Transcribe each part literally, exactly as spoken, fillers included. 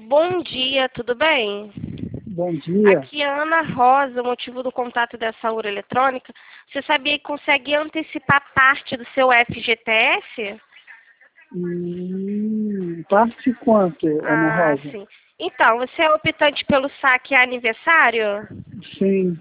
Bom dia, tudo bem? Bom dia. Aqui é a Ana Rosa, o motivo do contato dessa urna eletrônica. Você sabia que consegue antecipar parte do seu F G T S? Hum, parte quanto, Ana Ah, Rosa? sim. Então, você é optante pelo saque aniversário? Sim.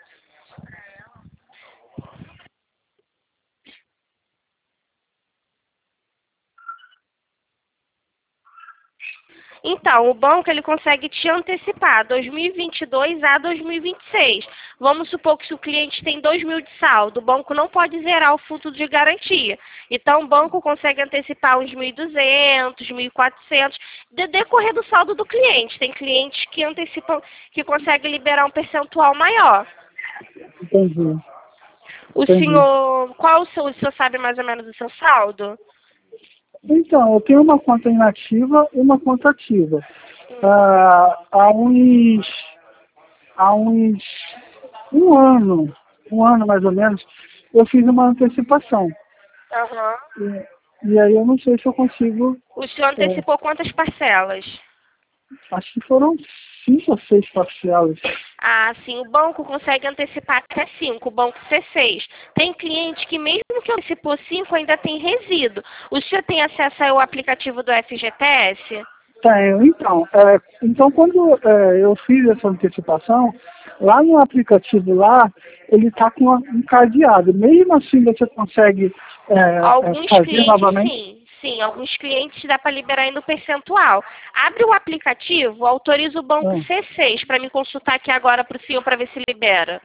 Então, o banco ele consegue te antecipar dois mil e vinte e dois a dois mil e vinte e seis. Vamos supor que se o cliente tem dois mil de saldo, o banco não pode zerar o fundo de garantia. Então, o banco consegue antecipar uns mil e duzentos, mil e quatrocentos, de decorrer do saldo do cliente. Tem clientes que antecipam, que conseguem liberar um percentual maior. Entendi. O Entendi. senhor, qual o seu, o senhor sabe mais ou menos o seu saldo? Então, eu tenho uma conta inativa e uma conta ativa. Ah, há uns, há uns um ano, um ano mais ou menos, eu fiz uma antecipação. Aham. E, e aí eu não sei se eu consigo, O senhor é, antecipou quantas parcelas? acho que foram cinco ou seis parcelas. Ah, sim, o banco consegue antecipar até cinco, o banco C seis. Tem cliente que mesmo que antecipou cinco ainda tem resíduo. O senhor tem acesso ao aplicativo do F G T S? Tenho. Então, é, então quando é, eu fiz essa antecipação, lá no aplicativo lá, ele está com uma- um cadeado. Mesmo assim você consegue é, é, Alguns fazer clientes novamente? sim, sim, alguns clientes dá para liberar ainda o percentual. Abre o aplicativo, autoriza o banco Ah, C seis para me consultar aqui agora para o senhor para ver se libera.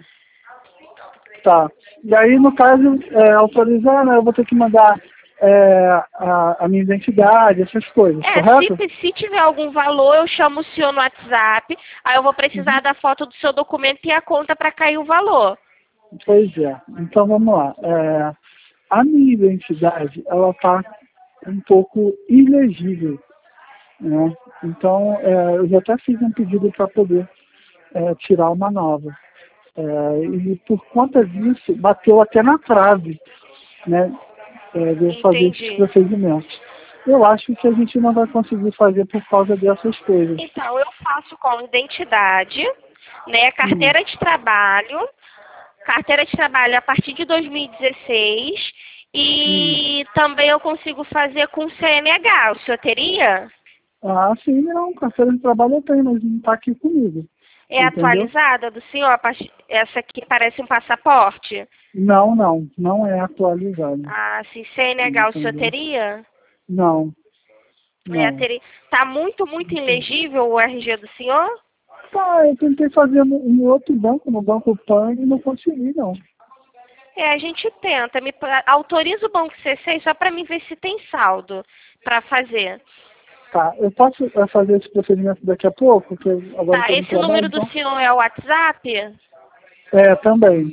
tá. E aí, no caso, é, autorizando, eu vou ter que mandar é, a, a minha identidade, essas coisas, É, correto? se, se tiver algum valor, eu chamo o senhor no WhatsApp, aí eu vou precisar Uhum. da foto do seu documento e a conta para cair o valor. Pois é. Então vamos lá. É, a minha identidade, ela está um pouco ilegível, né? Então, é, eu já até fiz um pedido para poder é, tirar uma nova. É, e por conta disso, bateu até na trave, né, é, de eu fazer esses Entendi. procedimentos. Eu acho que a gente não vai conseguir fazer por causa dessas coisas. Então, eu faço com identidade, né, Hum, carteira de trabalho, carteira de trabalho a partir de dois mil e dezesseis hum. e também eu consigo fazer com C N H. O senhor teria? Ah, sim, não, carteira de trabalho eu tenho, mas não está aqui comigo, É entendeu? atualizada do senhor? A partir- Essa aqui parece um passaporte? Não, não, não é atualizado, Ah, sim, C N H o senhor entendeu? teria? Não, É, não. teria. Tá muito, muito ilegível o R G do senhor? Tá, eu tentei fazer no, em outro banco, no Banco Pan, e não consegui, não. É, a gente tenta. Me pa- autoriza o banco C seis só para mim ver se tem saldo para fazer. Tá, eu posso eh, fazer esse procedimento daqui a pouco, porque eu agora Tá, estou no esse trabalho, número do então. senhor é o WhatsApp? É, também.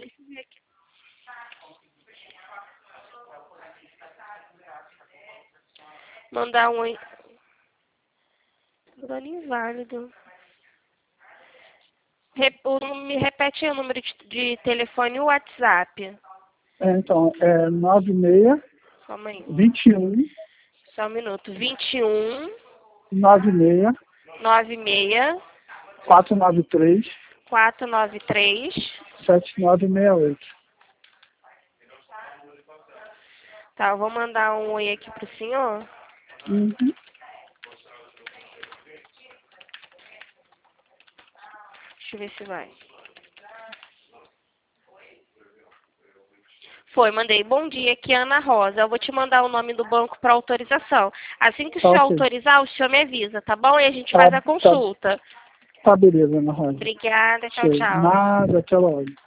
Mandar um. oi- Dando inválido. Re- o nú- Me repete aí o número de, de telefone e o WhatsApp. É, então, é nove seis, Calma aí. vinte e um, Só um minuto. vinte e um, nove seis, noventa e seis, quatro nove três, quatrocentos e noventa e três. sete nove seis oito. Tá, eu vou mandar um oi aqui pro senhor. Uhum. Deixa eu ver se vai. Foi, mandei. Bom dia, aqui é Ana Rosa. Eu vou te mandar o nome do banco para autorização. Assim que o Tá senhor ok. autorizar, o senhor me avisa, tá bom? E a gente Tá, faz a tá, consulta. tá beleza, Ana Rosa. Obrigada, tchau, Sei. tchau. Nada, até logo.